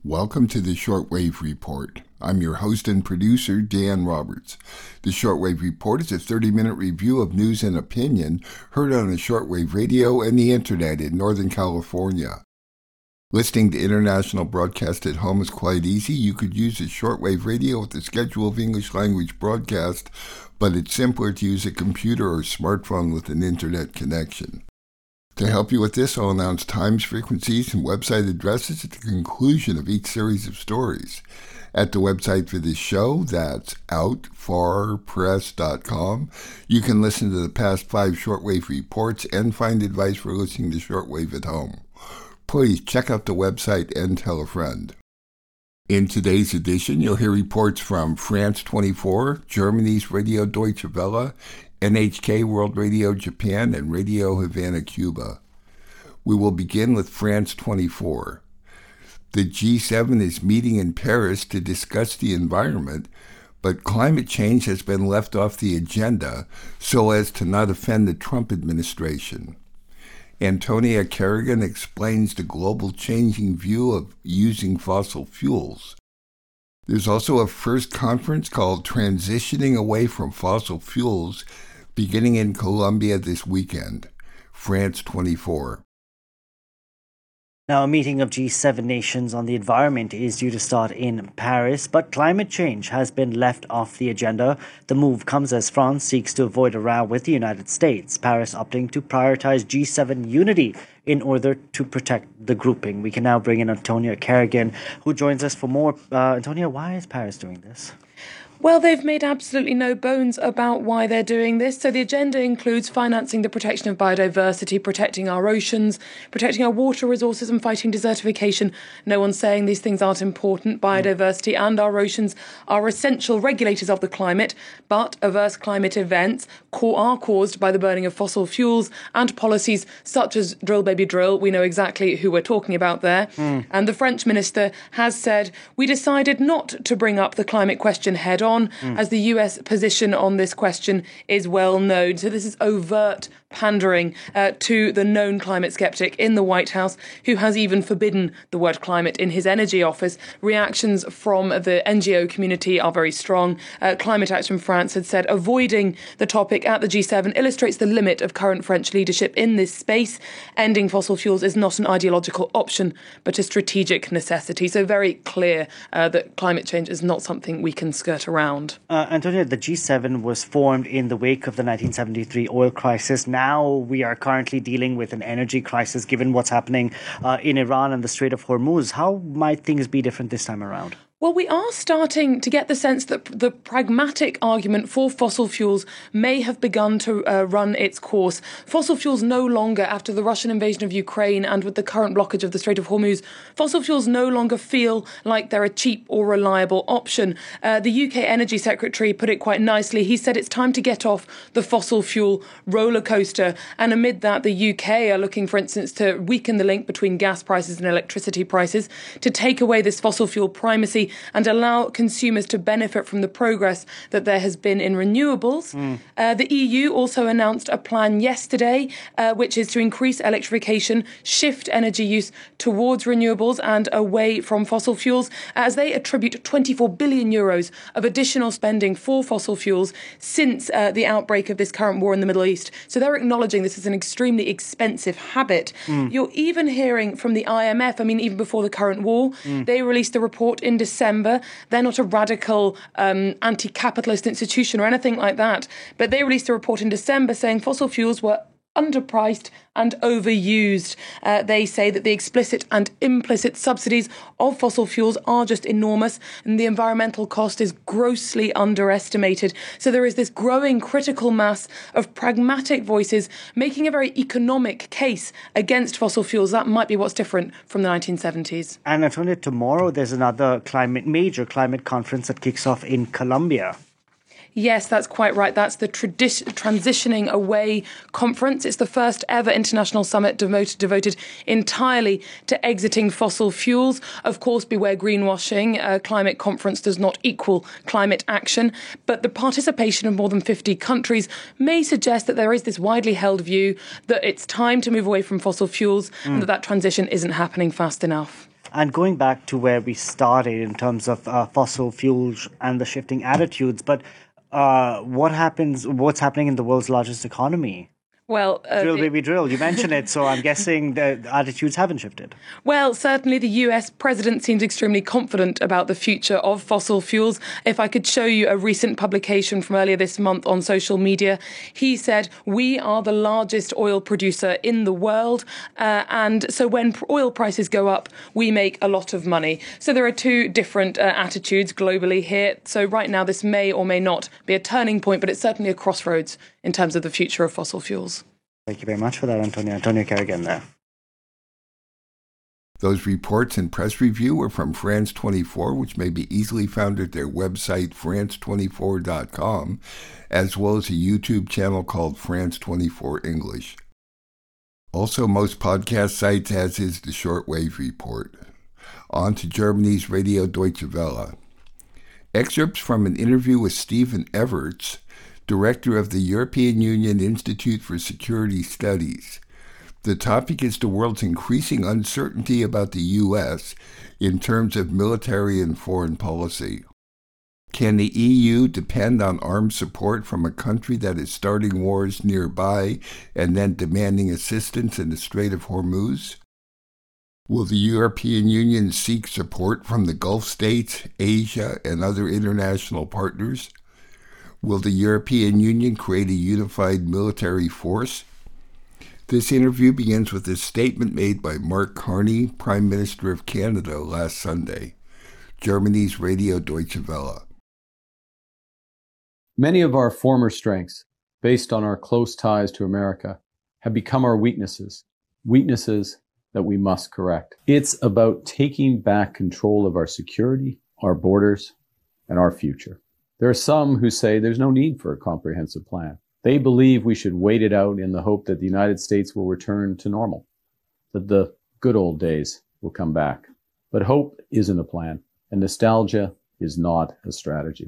Welcome to the Shortwave Report. I'm your host and producer, Dan Roberts. The Shortwave Report is a 30-minute review of news and opinion heard on the shortwave radio and the internet in Northern California. Listening to international broadcast at home is quite easy. You could use a shortwave radio with a schedule of English language broadcast, but it's simpler to use a computer or smartphone with an internet connection. To help you with this, I'll announce times, frequencies, and website addresses at the conclusion of each series of stories. At the website for this show, that's outfarpress.com, you can listen to the past 5 shortwave reports and find advice for listening to shortwave at home. Please check out the website and tell a friend. In today's edition, you'll hear reports from France 24, Germany's Radio Deutsche Welle, NHK World Radio Japan, and Radio Havana, Cuba. We will begin with France 24. The G7 is meeting in Paris to discuss the environment, but climate change has been left off the agenda so as to not offend the Trump administration. Antonia Kerrigan explains the global changing view of using fossil fuels. There's also a first conference called Transitioning Away from Fossil Fuels beginning in Colombia this weekend. France 24. Now, a meeting of G7 nations on the environment is due to start in Paris, but climate change has been left off the agenda. The move comes as France seeks to avoid a row with the United States, Paris opting to prioritize G7 unity in order to protect the grouping. We can now bring in Antonia Kerrigan, who joins us for more. Antonia, why is Paris doing this? Well, they've made absolutely no bones about why they're doing this. So the agenda includes financing the protection of biodiversity, protecting our oceans, protecting our water resources and fighting desertification. No one's saying these things aren't important. Biodiversity and our oceans are essential regulators of the climate, but adverse climate events are caused by the burning of fossil fuels and policies such as Drill Baby Drill. We know exactly who we're talking about there. And the French minister has said, we decided not to bring up the climate question head on, as the US position on this question is well known. So this is overt pandering to the known climate skeptic in the White House, who has even forbidden the word climate in his energy office. Reactions from the NGO community are very strong. Climate Action France had said avoiding the topic at the G7 illustrates the limit of current French leadership in this space. Ending fossil fuels is not an ideological option, but a strategic necessity. So very clear that climate change is not something we can skirt around. Antonia, the G7 was formed in the wake of the 1973 oil crisis. Now we are currently dealing with an energy crisis given what's happening in Iran and the Strait of Hormuz. How might things be different this time around? Well, we are starting to get the sense that the pragmatic argument for fossil fuels may have begun to run its course. Fossil fuels no longer, after the Russian invasion of Ukraine and with the current blockage of the Strait of Hormuz, fossil fuels no longer feel like they're a cheap or reliable option. The UK Energy Secretary put it quite nicely. He said it's time to get off the fossil fuel roller coaster. And amid that, the UK are looking, for instance, to weaken the link between gas prices and electricity prices, to take away this fossil fuel primacy and allow consumers to benefit from the progress that there has been in renewables. The EU also announced a plan yesterday, which is to increase electrification, shift energy use towards renewables and away from fossil fuels, as they attribute 24 billion euros of additional spending for fossil fuels since the outbreak of this current war in the Middle East. So they're acknowledging this is an extremely expensive habit. You're even hearing from the IMF, even before the current war, they released a report in December. They're not a radical anti-capitalist institution or anything like that, but they released a report in December saying fossil fuels were underpriced and overused. They say that the explicit and implicit subsidies of fossil fuels are just enormous and the environmental cost is grossly underestimated. So there is this growing critical mass of pragmatic voices making a very economic case against fossil fuels. That might be what's different from the 1970s. And Antonia, tomorrow there's another major climate conference that kicks off in Colombia. Yes, that's quite right. That's the Transitioning Away conference. It's the first ever international summit devoted entirely to exiting fossil fuels. Of course, beware greenwashing. A climate conference does not equal climate action. But the participation of more than 50 countries may suggest that there is this widely held view that it's time to move away from fossil fuels and that transition isn't happening fast enough. And going back to where we started in terms of fossil fuels and the shifting attitudes, but what's happening in the world's largest economy? Well, drill, baby, drill. You mentioned it, so I'm guessing the attitudes haven't shifted. Well, certainly the US president seems extremely confident about the future of fossil fuels. If I could show you a recent publication from earlier this month on social media, he said, "We are the largest oil producer in the world, and so when oil prices go up, we make a lot of money." So there are two different attitudes globally here. So right now, this may or may not be a turning point, but it's certainly a crossroads in terms of the future of fossil fuels. Thank you very much for that, Antonio. Antonio Kerrigan there. Those reports and press review were from France 24, which may be easily found at their website, france24.com, as well as a YouTube channel called France 24 English. Also, most podcast sites, as is the Shortwave Report. On to Germany's Radio Deutsche Welle. Excerpts from an interview with Stephen Everts, Director of the European Union Institute for Security Studies. The topic is the world's increasing uncertainty about the U.S. in terms of military and foreign policy. Can the EU depend on armed support from a country that is starting wars nearby and then demanding assistance in the Strait of Hormuz? Will the European Union seek support from the Gulf states, Asia, and other international partners? Will the European Union create a unified military force? This interview begins with a statement made by Mark Carney, Prime Minister of Canada, last Sunday. Germany's Radio Deutsche Welle. Many of our former strengths, based on our close ties to America, have become our weaknesses that we must correct. It's about taking back control of our security, our borders, and our future. There are some who say there's no need for a comprehensive plan. They believe we should wait it out in the hope that the United States will return to normal, that the good old days will come back. But hope isn't a plan, and nostalgia is not a strategy.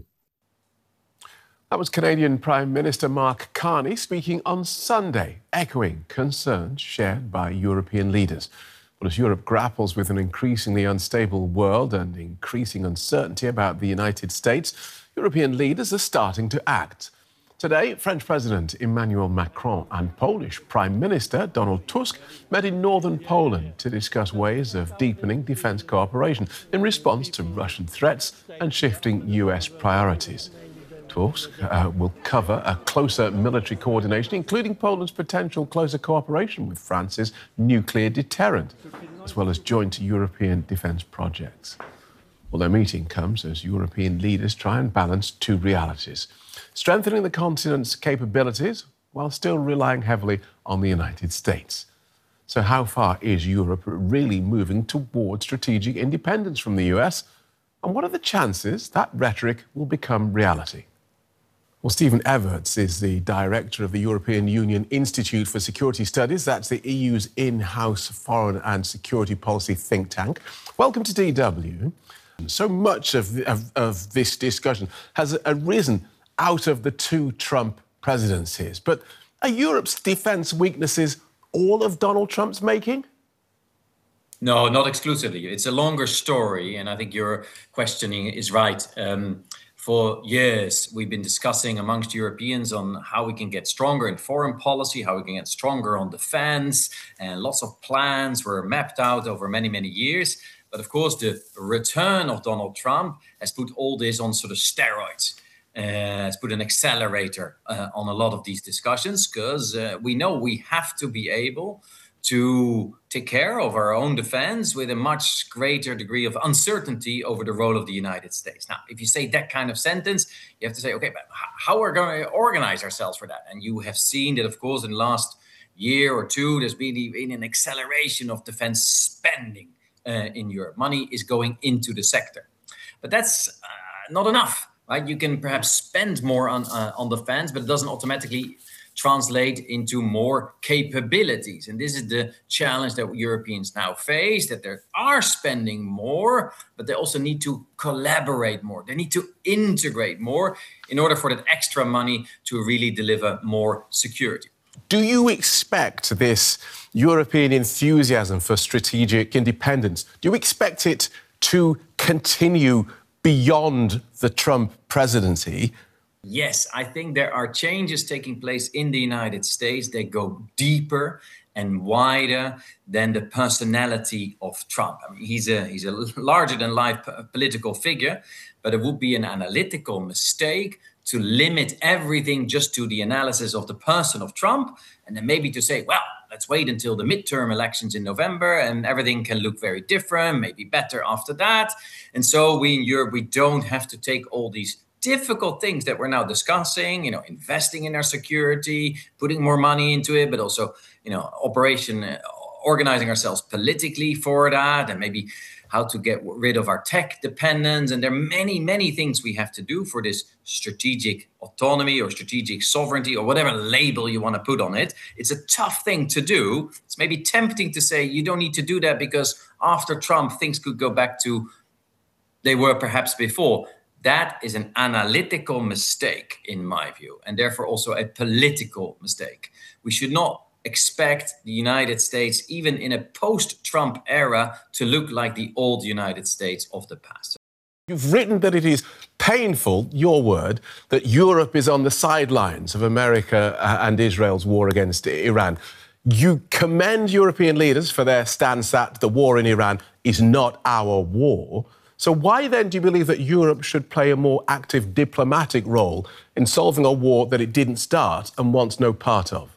That was Canadian Prime Minister Mark Carney speaking on Sunday, echoing concerns shared by European leaders. Well, as Europe grapples with an increasingly unstable world and increasing uncertainty about the United States, European leaders are starting to act. Today, French President Emmanuel Macron and Polish Prime Minister Donald Tusk met in northern Poland to discuss ways of deepening defense cooperation in response to Russian threats and shifting US priorities. Tusk will cover a closer military coordination, including Poland's potential closer cooperation with France's nuclear deterrent, as well as joint European defence projects. Well, their meeting comes as European leaders try and balance two realities: strengthening the continent's capabilities while still relying heavily on the United States. So how far is Europe really moving towards strategic independence from the US? And what are the chances that rhetoric will become reality? Well, Stephen Everts is the director of the European Union Institute for Security Studies. That's the EU's in-house foreign and security policy think tank. Welcome to DW. So much of this discussion has arisen out of the two Trump presidencies. But are Europe's defence weaknesses all of Donald Trump's making? No, not exclusively. It's a longer story, and I think your questioning is right. For years, we've been discussing amongst Europeans on how we can get stronger in foreign policy, how we can get stronger on defense, and lots of plans were mapped out over many, many years. But of course, the return of Donald Trump has put all this on sort of steroids. Has put an accelerator on a lot of these discussions, because we know we have to be able to take care of our own defense with a much greater degree of uncertainty over the role of the United States. Now, if you say that kind of sentence, you have to say, okay, but how are we going to organize ourselves for that? And you have seen that, of course, in the last year or two, there's been an acceleration of defense spending in Europe. Money is going into the sector. But that's not enough, right? You can perhaps spend more on defense, but it doesn't automatically translate into more capabilities. And this is the challenge that Europeans now face, that they are spending more, but they also need to collaborate more. They need to integrate more in order for that extra money to really deliver more security. Do you expect this European enthusiasm for strategic independence, do you expect it to continue beyond the Trump presidency? Yes, I think there are changes taking place in the United States that go deeper and wider than the personality of Trump. I mean, he's a larger-than-life political figure, but it would be an analytical mistake to limit everything just to the analysis of the person of Trump, and then maybe to say, well, let's wait until the midterm elections in November and everything can look very different, maybe better after that. And so we in Europe, we don't have to take all these difficult things that we're now discussing, investing in our security, putting more money into it, but also, organizing ourselves politically for that, and maybe how to get rid of our tech dependence. And there are many, many things we have to do for this strategic autonomy or strategic sovereignty or whatever label you want to put on it. It's a tough thing to do. It's maybe tempting to say you don't need to do that because after Trump, things could go back to they were perhaps before. That is an analytical mistake, in my view, and therefore also a political mistake. We should not expect the United States, even in a post-Trump era, to look like the old United States of the past. You've written that it is painful, your word, that Europe is on the sidelines of America and Israel's war against Iran. You commend European leaders for their stance that the war in Iran is not our war. So why then do you believe that Europe should play a more active diplomatic role in solving a war that it didn't start and wants no part of?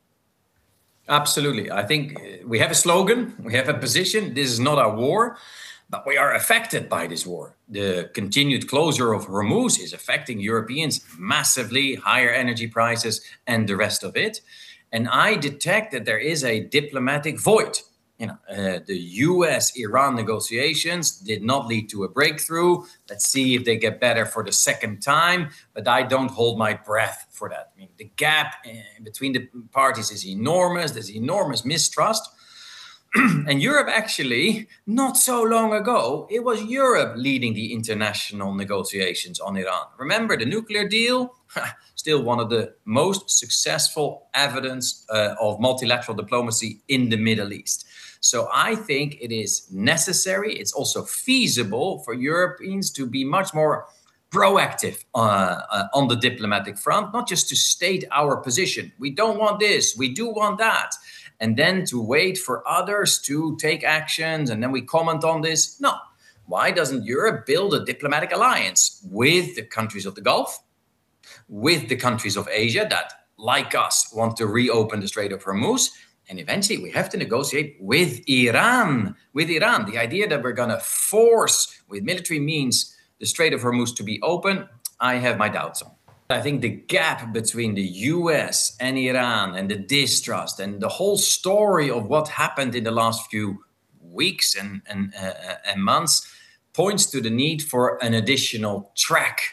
Absolutely. I think we have a slogan, we have a position. This is not our war, but we are affected by this war. The continued closure of Hormuz is affecting Europeans massively, higher energy prices and the rest of it. And I detect that there is a diplomatic void. The US-Iran negotiations did not lead to a breakthrough. Let's see if they get better for the second time. But I don't hold my breath for that. I mean, the gap between the parties is enormous. There's enormous mistrust. And Europe actually, not so long ago, it was Europe leading the international negotiations on Iran. Remember the nuclear deal? Still one of the most successful evidence of multilateral diplomacy in the Middle East. So I think it is necessary. It's also feasible for Europeans to be much more proactive on the diplomatic front, not just to state our position. We don't want this, we do want that. And then to wait for others to take actions and then we comment on this. No. Why doesn't Europe build a diplomatic alliance with the countries of the Gulf, with the countries of Asia that, like us, want to reopen the Strait of Hormuz? And eventually we have to negotiate with Iran. The idea that we're going to force with military means the Strait of Hormuz to be open, I have my doubts on. I think the gap between the US and Iran and the distrust and the whole story of what happened in the last few weeks and months points to the need for an additional track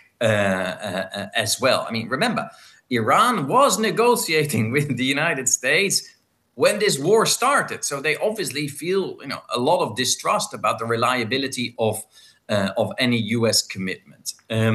as well. I mean, remember, Iran was negotiating with the United States when this war started. So they obviously feel, a lot of distrust about the reliability of any US commitment.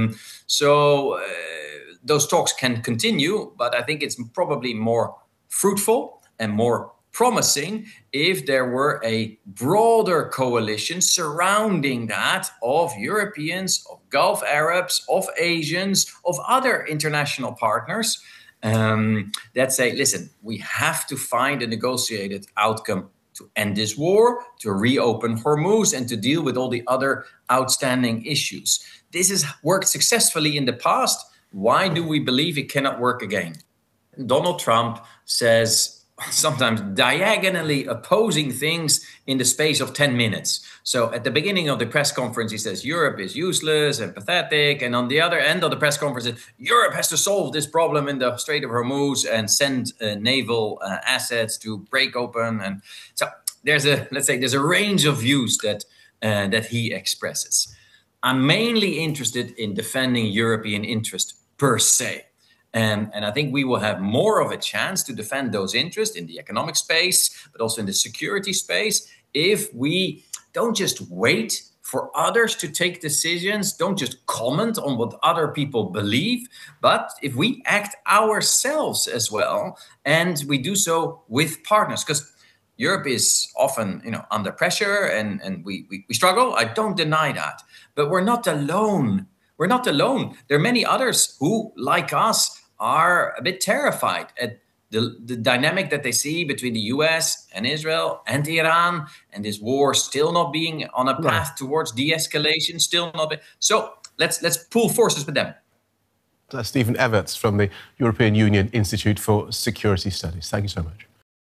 Those talks can continue, but I think it's probably more fruitful and more promising if there were a broader coalition surrounding that of Europeans, of Gulf Arabs, of Asians, of other international partners that say, listen, we have to find a negotiated outcome to end this war, to reopen Hormuz, and to deal with all the other outstanding issues. This has worked successfully in the past. Why do we believe it cannot work again? Donald Trump says sometimes diagonally opposing things in the space of 10 minutes. So at the beginning of the press conference, he says Europe is useless and pathetic. And on the other end of the press conference, Europe has to solve this problem in the Strait of Hormuz and send naval assets to break open. And so there's a range of views that he expresses. I'm mainly interested in defending European interest per se. And I think we will have more of a chance to defend those interests in the economic space, but also in the security space, if we don't just wait for others to take decisions. Don't just comment on what other people believe, but if we act ourselves as well, and we do so with partners, because Europe is often, under pressure and we struggle. I don't deny that, but we're not alone. We're not alone. There are many others who, like us, are a bit terrified at the dynamic that they see between the US and Israel and Iran, and this war still not being on a path towards de-escalation, still not. So let's pool forces with them. Stephen Everts from the European Union Institute for Security Studies. Thank you so much.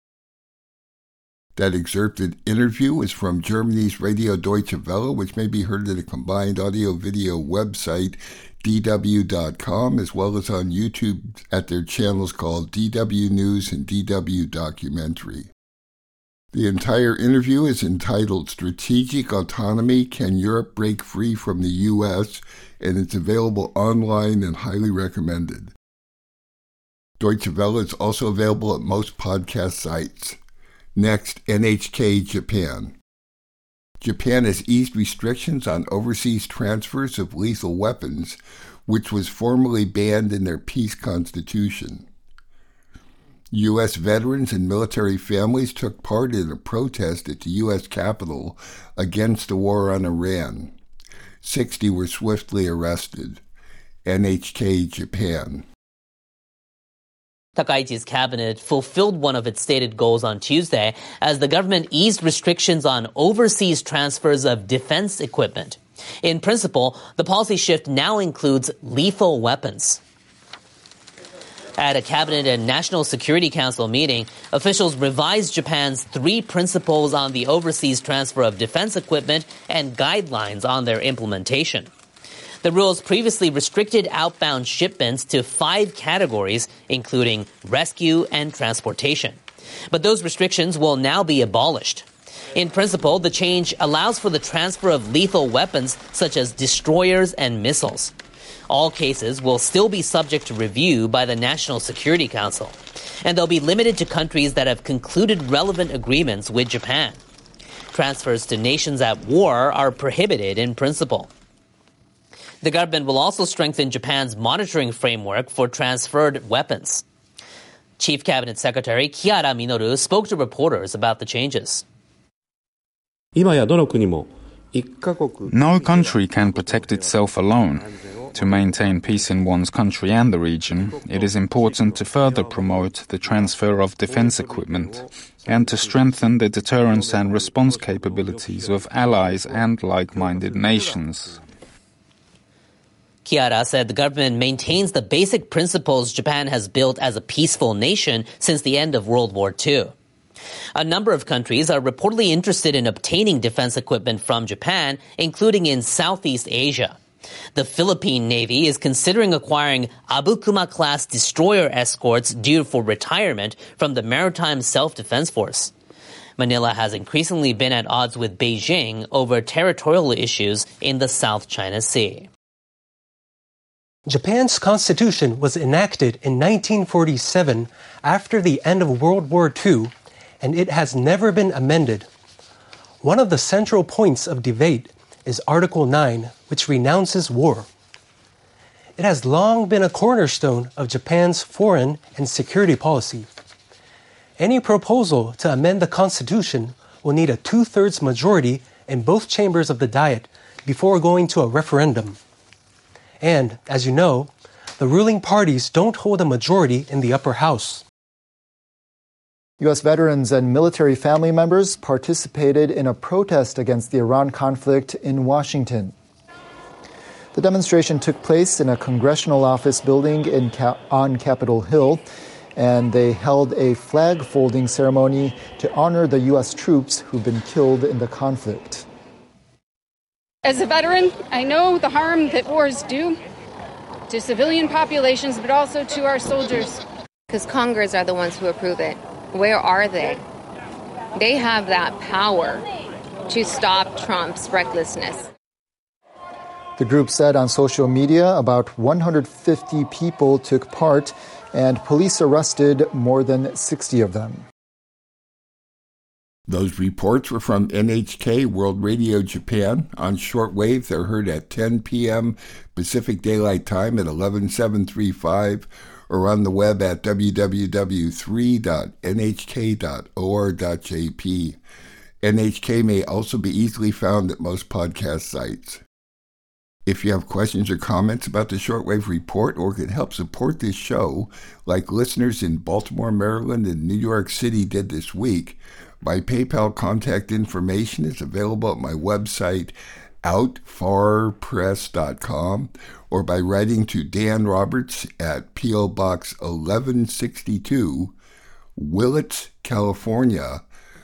That excerpted interview is from Germany's Radio Deutsche Welle, which may be heard at a combined audio-video website, dw.com, as well as on YouTube at their channels called DW News and DW Documentary. The entire interview is entitled Strategic Autonomy, Can Europe Break Free from the U.S., and it's available online and highly recommended. Deutsche Welle is also available at most podcast sites. Next, NHK Japan. Japan has eased restrictions on overseas transfers of lethal weapons, which was formally banned in their peace constitution. U.S. veterans and military families took part in a protest at the U.S. Capitol against the war on Iran. 60 were swiftly arrested. NHK Japan. Takaichi's cabinet fulfilled one of its stated goals on Tuesday as the government eased restrictions on overseas transfers of defense equipment. In principle, the policy shift now includes lethal weapons. At a Cabinet and National Security Council meeting, officials revised Japan's 3 principles on the overseas transfer of defense equipment and guidelines on their implementation. The rules previously restricted outbound shipments to 5 categories, including rescue and transportation. But those restrictions will now be abolished. In principle, the change allows for the transfer of lethal weapons such as destroyers and missiles. All cases will still be subject to review by the National Security Council, and they'll be limited to countries that have concluded relevant agreements with Japan. Transfers to nations at war are prohibited in principle. The government will also strengthen Japan's monitoring framework for transferred weapons. Chief Cabinet Secretary Kiara Minoru spoke to reporters about the changes. No country can protect itself alone. To maintain peace in one's country and the region, it is important to further promote the transfer of defense equipment and to strengthen the deterrence and response capabilities of allies and like-minded nations. Kiara said the government maintains the basic principles Japan has built as a peaceful nation since the end of World War II. A number of countries are reportedly interested in obtaining defense equipment from Japan, including in Southeast Asia. The Philippine Navy is considering acquiring Abukuma-class destroyer escorts due for retirement from the Maritime Self-Defense Force. Manila has increasingly been at odds with Beijing over territorial issues in the South China Sea. Japan's constitution was enacted in 1947 after the end of World War II, and it has never been amended. One of the central points of debate is Article 9, which renounces war. It has long been a cornerstone of Japan's foreign and security policy. Any proposal to amend the Constitution will need a 2/3 majority in both chambers of the Diet before going to a referendum. And, as you know, the ruling parties don't hold a majority in the upper house. U.S. veterans and military family members participated in a protest against the Iran conflict in Washington. The demonstration took place in a congressional office building on Capitol Hill, and they held a flag-folding ceremony to honor the U.S. troops who've been killed in the conflict. As a veteran, I know the harm that wars do to civilian populations, but also to our soldiers. Because Congress are the ones who approve it. Where are they? They have that power to stop Trump's recklessness. The group said on social media about 150 people took part, and police arrested more than 60 of them. Those reports were from NHK World Radio Japan. On shortwave, they're heard at 10 p.m. Pacific Daylight Time at 11735 or on the web at www.3.nhk.or.jp. NHK may also be easily found at most podcast sites. If you have questions or comments about the Shortwave Report or could help support this show, like listeners in Baltimore, Maryland, and New York City did this week, my PayPal contact information is available at my website, outfarpress.com, or by writing to Dan Roberts at P.O. Box 1162, Willits, California,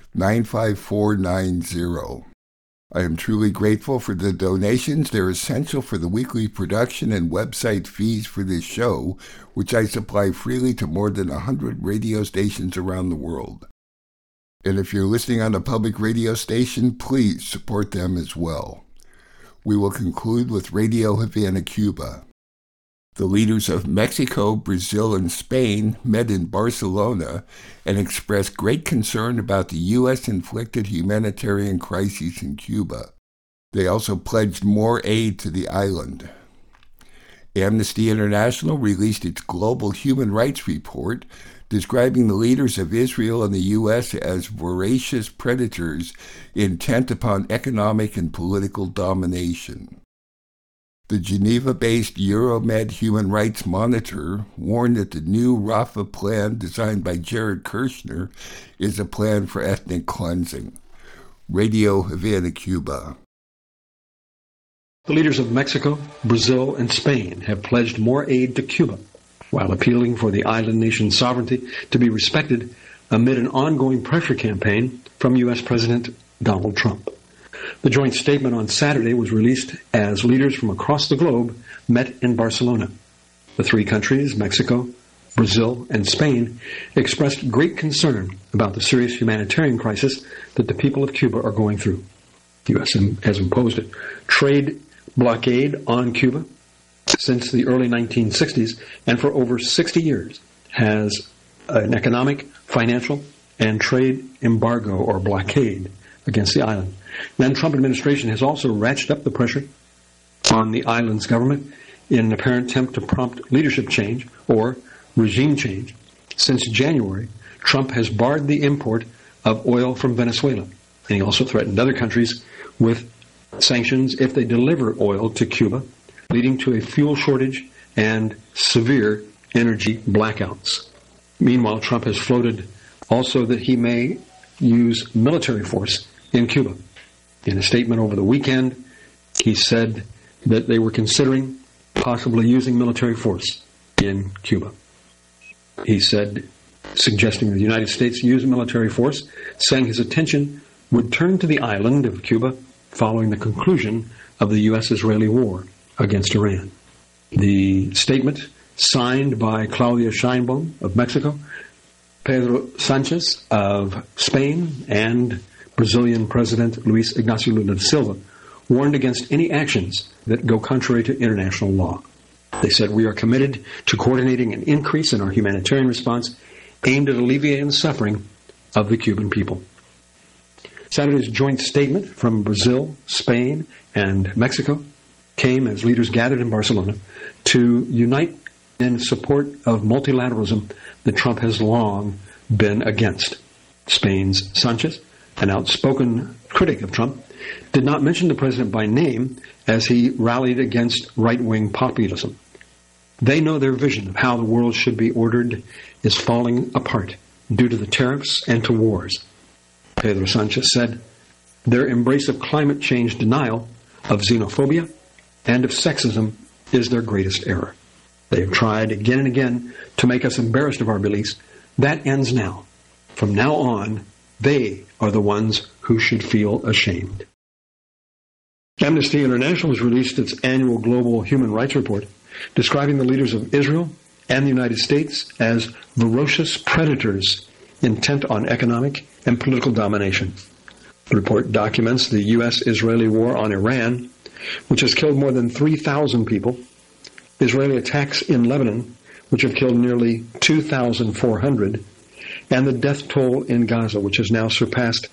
95490. I am truly grateful for the donations. They're essential for the weekly production and website fees for this show, which I supply freely to more than 100 radio stations around the world. And if you're listening on a public radio station, please support them as well. We will conclude with Radio Havana, Cuba. The leaders of Mexico, Brazil, and Spain met in Barcelona and expressed great concern about the U.S.-inflicted humanitarian crisis in Cuba. They also pledged more aid to the island. Amnesty International released its Global Human Rights Report, describing the leaders of Israel and the U.S. as voracious predators intent upon economic and political domination. The Geneva-based Euromed Human Rights Monitor warned that the new Rafah plan designed by Jared Kushner is a plan for ethnic cleansing. Radio Havana, Cuba. The leaders of Mexico, Brazil, and Spain have pledged more aid to Cuba, while appealing for the island nation's sovereignty to be respected amid an ongoing pressure campaign from U.S. President Donald Trump. The joint statement on Saturday was released as leaders from across the globe met in Barcelona. The three countries, Mexico, Brazil, and Spain, expressed great concern about the serious humanitarian crisis that the people of Cuba are going through. The U.S. has imposed a trade blockade on Cuba since the early 1960s, and for over 60 years has an economic, financial, and trade embargo or blockade against the island. The Trump administration has also ratcheted up the pressure on the island's government in an apparent attempt to prompt leadership change or regime change. Since January, Trump has barred the import of oil from Venezuela, and he also threatened other countries with sanctions if they deliver oil to Cuba, leading to a fuel shortage and severe energy blackouts. Meanwhile, Trump has floated also that he may use military force in Cuba. In a statement over the weekend, he said that they were considering possibly using military force in Cuba. He said, suggesting the United States use military force, saying his attention would turn to the island of Cuba following the conclusion of the U.S.-Israeli war against Iran. The statement, signed by Claudia Sheinbaum of Mexico, Pedro Sanchez of Spain, and Brazilian President Luis Ignacio Lula da Silva, warned against any actions that go contrary to international law. They said, "We are committed to coordinating an increase in our humanitarian response aimed at alleviating the suffering of the Cuban people." Saturday's joint statement from Brazil, Spain, and Mexico came as leaders gathered in Barcelona to unite in support of multilateralism that Trump has long been against. Spain's Sanchez, an outspoken critic of Trump, did not mention the president by name as he rallied against right-wing populism. They know their vision of how the world should be ordered is falling apart due to the tariffs and to wars. Pedro Sanchez said, "Their embrace of climate change denial, of xenophobia, and of sexism is their greatest error. They have tried again and again to make us embarrassed of our beliefs. That ends now. From now on, they are the ones who should feel ashamed." Amnesty International has released its annual Global Human Rights Report, describing the leaders of Israel and the United States as ferocious predators intent on economic and political domination. The report documents the U.S.-Israeli war on Iran, which has killed more than 3,000 people, Israeli attacks in Lebanon, which have killed nearly 2,400, and the death toll in Gaza, which has now surpassed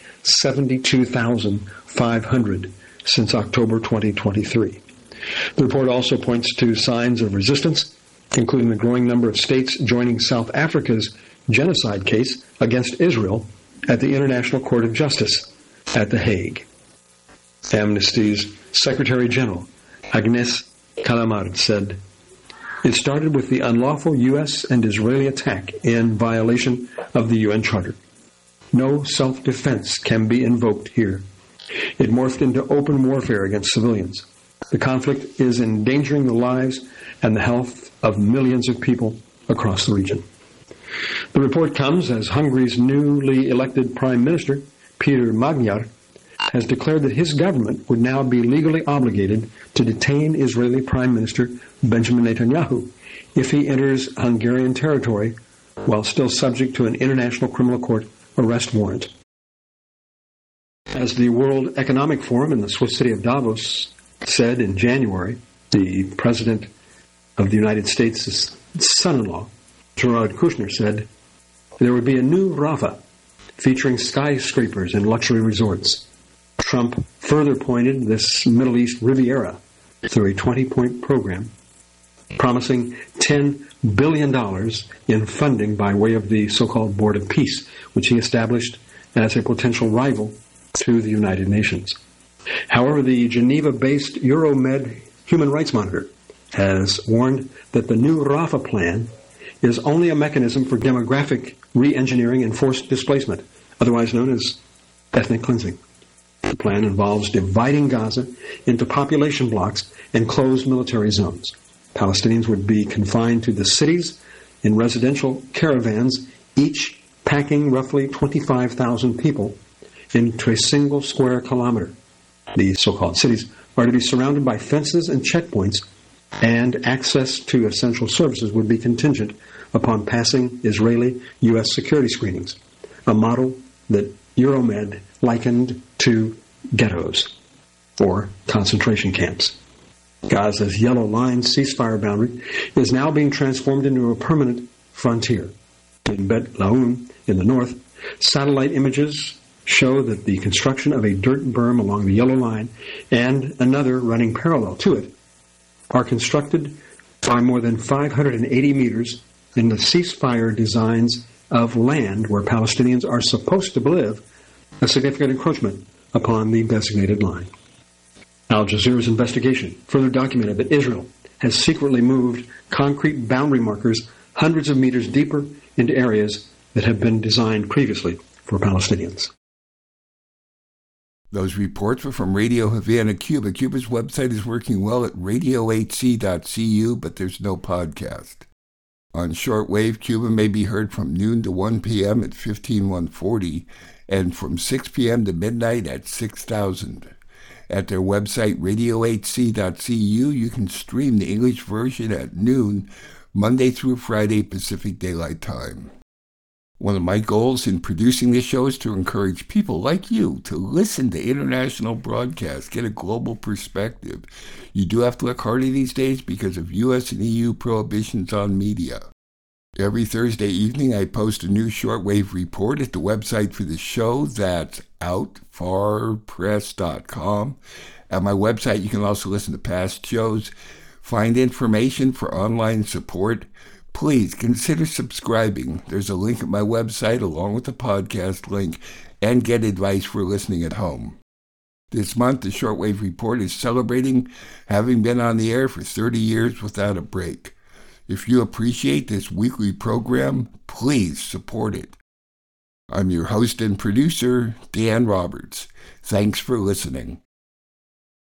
72,500 since October 2023. The report also points to signs of resistance, including the growing number of states joining South Africa's genocide case against Israel at the International Court of Justice at The Hague. Amnesty's Secretary General, Agnes Callamard, said, "It started with the unlawful U.S. and Israeli attack in violation of the UN Charter. No self-defense can be invoked here. It morphed into open warfare against civilians. The conflict is endangering the lives and the health of millions of people across the region." The report comes as Hungary's newly elected Prime Minister, Peter Magyar, has declared that his government would now be legally obligated to detain Israeli Prime Minister Benjamin Netanyahu if he enters Hungarian territory while still subject to an International Criminal Court arrest warrant. As the World Economic Forum in the Swiss city of Davos said in January, the President of the United States' son-in-law, Jared Kushner, said there would be a new Rafah featuring skyscrapers and luxury resorts. Trump further pointed this Middle East Riviera through a 20-point program, promising $10 billion in funding by way of the so-called Board of Peace, which he established as a potential rival to the United Nations. However, the Geneva-based Euromed Human Rights Monitor has warned that the new Rafah plan is only a mechanism for demographic re-engineering and forced displacement, otherwise known as ethnic cleansing. The plan involves dividing Gaza into population blocks and closed military zones. Palestinians would be confined to the cities in residential caravans, each packing roughly 25,000 people into a single square kilometer. These so-called cities are to be surrounded by fences and checkpoints, and access to essential services would be contingent upon passing Israeli-U.S. security screenings, a model that Euromed likened to ghettos or concentration camps. Gaza's yellow line ceasefire boundary is now being transformed into a permanent frontier. In Bet Laun in the north, satellite images show that the construction of a dirt berm along the yellow line and another running parallel to it are constructed by more than 580 meters in the ceasefire designs of land where Palestinians are supposed to live, a significant encroachment upon the designated line. Al Jazeera's investigation further documented that Israel has secretly moved concrete boundary markers hundreds of meters deeper into areas that have been designed previously for Palestinians. Those reports were from Radio Havana, Cuba. Cuba's website is working well at radiohc.cu, but there's no podcast. On shortwave, Cuba may be heard from noon to 1 p.m. at 15140 and from 6 p.m. to midnight at 6000. At their website, radiohc.cu, you can stream the English version at noon, Monday through Friday, Pacific Daylight Time. One of my goals in producing this show is to encourage people like you to listen to international broadcasts, get a global perspective. You do have to look harder these days because of U.S. and EU prohibitions on media. Every Thursday evening, I post a new shortwave report at the website for the show. That's outfarpress.com. At my website, you can also listen to past shows, find information for online support. Please consider subscribing. There's a link at my website along with the podcast link, and get advice for listening at home. This month, the Shortwave Report is celebrating having been on the air for 30 years without a break. If you appreciate this weekly program, please support it. I'm your host and producer, Dan Roberts. Thanks for listening.